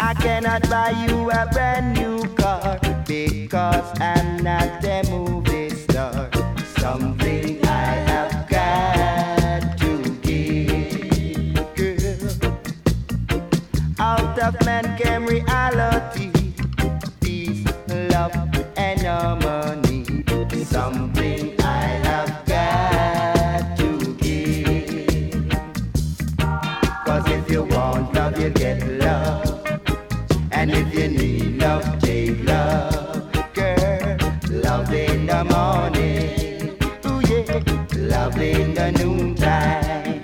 I cannot buy you a brand new car because I'm not a movie star. Something I have got to give, girl. Out of man came reality, peace, love, and harmony. Something I have got to give. 'Cause if you want love, you get love. And if you need love, take love. Girl, love in the morning. Ooh yeah, love in the noontime.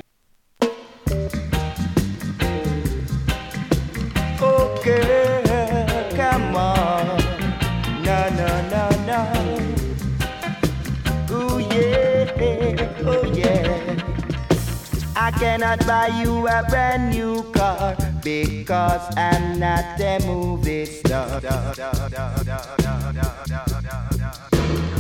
Oh girl, come on. No, no, no, no. Ooh yeah, oh yeah. I cannot buy you a brand new car because I'm not a movie star.